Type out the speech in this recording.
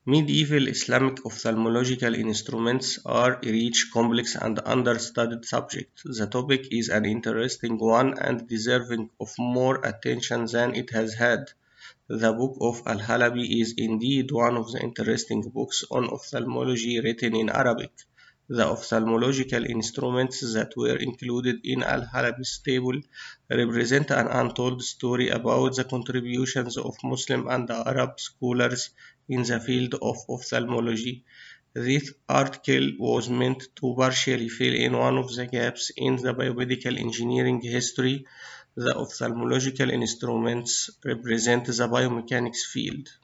Medieval Islamic ophthalmological instruments are a rich, complex, and understudied subject. The topic is an interesting one and deserving of more attention than it has had. The Book of Al-Halabi is indeed one of the interesting books on ophthalmology written in Arabic. The ophthalmological instruments that were included in Al-Halabi's table represent an untold story about the contributions of Muslim and Arab scholars in the field of ophthalmology. This article was meant to partially fill in one of the gaps in the biomedical engineering history. The ophthalmological instruments represent the biomechanics field.